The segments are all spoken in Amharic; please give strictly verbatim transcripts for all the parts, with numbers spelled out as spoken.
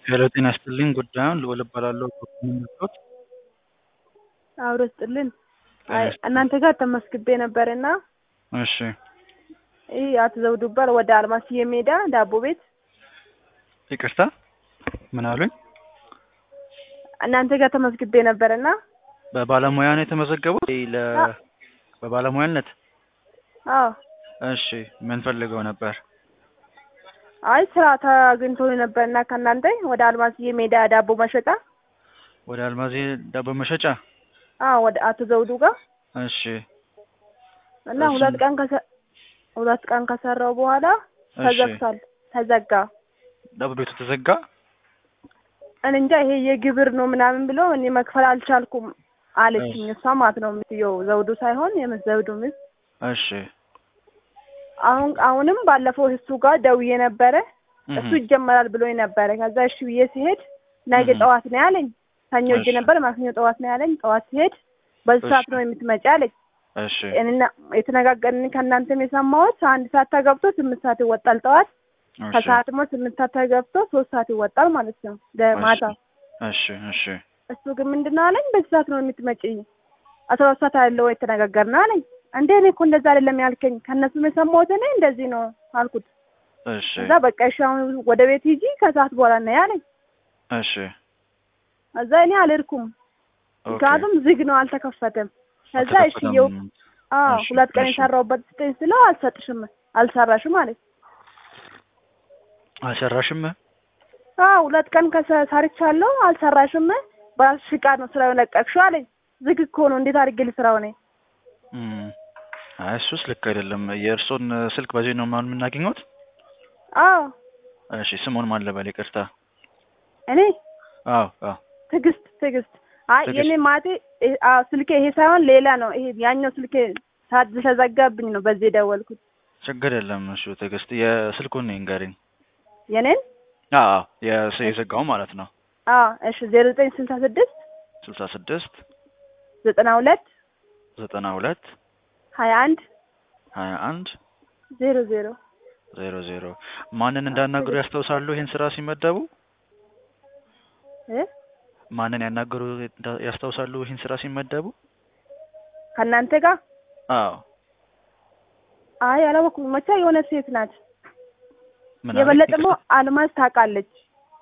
ሄሎ ጤና ይስጥልኝ ጉዳዩን ልዑል እባላለሁ ከኮምቦልቻ አብሮ ይስጥልን። ጤና አይ ይስጥልኝ። እናንተ ጋር ተመስግቤ ነበርና እሺ ይሄ አቶ ዘውዱ ይባል ወደ አልማስዬ ሜዳ ዳቦ ቤት ይቅርታ ምን አሉኝ? እናንተ ጋር ተመስግቤ ነበርና በባለሙያ ነው የተመዘገቡት ለ በባለሙያነት? አዎ እሺ ምን ፈልገው ነበር? አይ ስራ ታግኝቶኝ ነበርና ከእናንተ ወደ አልማስዬ ሜዳ ዳቦ መሸጫ ወደ አልማዝ ዳቦ መሸጫ? አዎ ወደ አቶ ዘውዱ ጋር እሺ እና ሁለት ቀን ከሰ ሁለት ቀን ከሰራው በኋላ ተዘግቷል። ተዘጋ። ዳቦ ቤቱ ተዘጋ? እኔ እንጃ ይሄ የግብር ነው ምናምን ብሎ እኔ መክፈል አልቻልኩም አለችኝ። እሷ ማለት ነው የምትየው ዘውዱ ሳይሆን የዘውዱ ሚስት። እሺ አሁን አሁንም ባለፈው እሱ ጋር ደውዬ ነበረ። እሱ ይጀመራል ብሎኝ ነበረ። ከዛ እሺ ብዬ ሲሄድ ነገ ጠዋት ነው ያለኝ። ሰኞ እጅ ነበር ማክሰኞ ጠዋት ነው ያለኝ። ጠዋት ሲሄድ በዚህ ሰዓት ነው የምትመጪ አለኝ። እሺ እና የተነጋገርን ከእናንተም የሰማሁት አንድ ሰዓት ተገብቶ ስምንት ሰዓት ይወጣል ጠዋት። ከሰዓት ደግሞ ስምንት ሰዓት ተገብቶ ሶስት ሰዓት ይወጣል ማለት ነው ለማታ። እሺ እሺ እሱ ግን ምንድነው አለኝ በዚህ ሰዓት ነው የምትመጪ አስራ ሁለት ሰዓት አለው ወይ ተነጋገርና አለኝ። እንዴ እኔ እኮ እንደዛ አይደለም ያልከኝ ከእነሱም የሰማሁት እኔ እንደዚህ ነው አልኩት። እሺ ከዛ በቃ እሺ አሁን ወደ ቤት ሂጂ ከሰዓት በኋላ ነው ያለኝ። እሺ ከዛ እኔ አልሄድኩም ምክንያቱም ዝግ ነው አልተከፈተም። ከዛ እሺ ይኸው አዎ ሁለት ቀን የሰራሁበት ስጠኝ ስለው አልሰጥሽም አልሰራሽም አለኝ። አልሰራሽም? አዎ ሁለት ቀን ከሰርቻለሁ አልሰራሽም በራስሽ ፍቃድ ነው ስራውን ለቀቅሽው አለኝ። ዝግ እኮ ነው እንዴት አድርጌ ልስራው ነኝ? እም አይ እሱስ ልክ አይደለም። የእርሶን ስልክ በዚህ ነው ማን የምናገኘው? አዎ እሺ ስሙን ማን ልበል? ይቅርታ እኔ አዎ አዎ ትዕግስት ትዕግስት አይ የኔ ማቴ አዎ ስልኬ ይሄ ሳይሆን ሌላ ነው። ይሄ ያኛው ስልኬ ተዘጋብኝ ነው በዚህ የደወልኩት። ችግር የለም። እሺ ትዕግስት የስልኩን ንገሪኝ። የኔን? አዎ የዘጋው ማለት ነው። አዎ እሺ ዜሮ ዘጠኝ ስልሳ ስድስት ስልሳ ስድስት ዘጠና ሁለት ዘጠና ሁለት ሀያ አንድ ሀያ አንድ ዜሮ ዜሮ ዜሮ ዜሮ ማንን እንዳናገሩ ያስታውሳሉ? ይሄን ስራ ሲመደቡ እ ማንን ያናገሩ ያስታውሳሉ? ይሄን ስራ ሲመደቡ ከእናንተ ጋር? አዎ አይ አላወኩም። መቼ የሆነ ሴት ናት። የበለጠ ደግሞ አልማዝ ታውቃለች።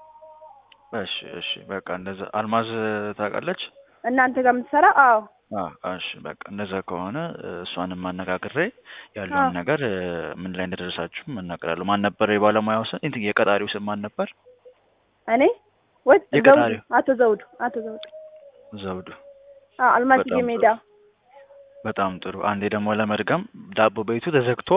እሺ እሺ በቃ እንደዛ አልማዝ ታውቃለች እናንተ ጋር የምትሰራ? አዎ አዎ እሺ በቃ እንደዛ ከሆነ እሷንም ማነጋግሬ ያለውን ነገር ምን ላይ እንደደረሳችሁ መናገራለሁ። ማን ነበር የባለሙያው ስም? እንት የቀጣሪው ስም ማን ነበር? እኔ ወይ ዘውዱ የቀጣሪው አቶ ዘውዱ አቶ ዘውዱ ዘውዱ አዎ አልማዝዬ ሜዳ። በጣም ጥሩ። አንዴ ደግሞ ለመድገም ዳቦ ቤቱ ተዘግቶ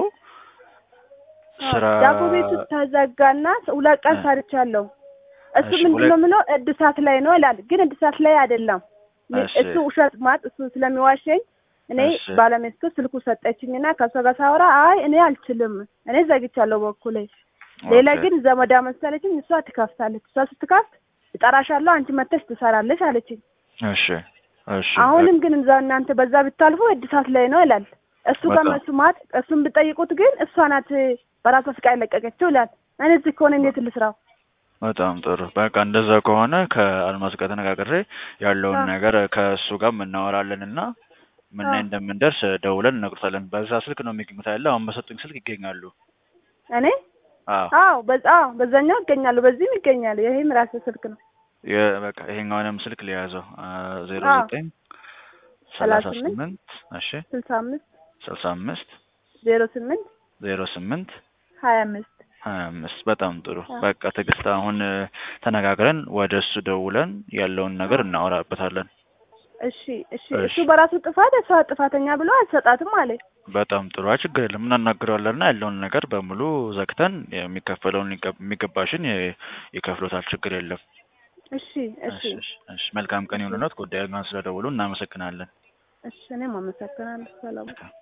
ስራ ዳቦ ቤቱ ተዘጋና ሁለት ቀን ሰርቻለሁ። እሱ ምንድነው የምለው እድሳት ላይ ነው ይላል። ግን እድሳት ላይ አይደለም። እሱ ውሸት ማለት እሱ ስለሚዋሸኝ እኔ ባለቤቱ ስልኩ ሰጠችኝና ከሷ ጋር ሳወራ አይ እኔ አልችልም እኔ ዘግቻለሁ በኩሌ ሌላ ግን ዘመዳ መሰለችኝ እሷ ትከፍታለች። እሷ ስትከፍት እጠራሻለሁ አንቺ መተሽ ትሰራለሽ አለችኝ። እሺ እሺ አሁንም ግን እዛ እናንተ በዛ ብታልፉ እድሳት ላይ ነው ይላል። እሱ ጋር መስማት እሱን ብጠይቁት ግን እሷ ናት በራሷ ፍቃድ ለቀቀችው ይላል። እኔ እዚህ ከሆነ እንዴት ልስራው? በጣም ጥሩ። በቃ እንደዛ ከሆነ ከአልማዝ ጋር ተነጋግሬ ያለውን ነገር ከእሱ ጋር እናወራለንና ምን ላይ እንደምንደርስ ደውለን እነግሮታለን። በዛ ስልክ ነው የሚገኙት አይደል? አሁን በሰጡኝ ስልክ ይገኛሉ። እኔ አዎ አዎ በዛ በዛኛው ይገኛሉ በዚህም ይገኛሉ። ይሄም ራስ ስልክ ነው። የበቃ ይሄኛውንም ስልክ ሊያዘው ዜሮ ዘጠኝ ሰላሳ ስምንት እሺ ስልሳ አምስት ስልሳ አምስት ዜሮ ስምንት ዜሮ ስምንት ሀያ አምስት ሀያ አምስት በጣም ጥሩ። በቃ ትዕግስት አሁን ተነጋግረን ወደ እሱ ደውለን ያለውን ነገር እናወራበታለን። እሺ እሺ እሱ በራሱ ጥፋት እሷ ጥፋተኛ ብሎ አልሰጣትም አለ። በጣም ጥሩ። ችግር የለም እናናግረዋለንና ያለውን ነገር በሙሉ ዘግተን የሚከፈለውን የሚገባሽን ይከፍሎታል። ችግር የለም። እሺ እሺ እሺ መልካም ቀን ይሁንልዎት። ጉዳዩን ስለደወሉ እናመሰግናለን። እሺ እኔም አመሰግናለሁ። ሰላም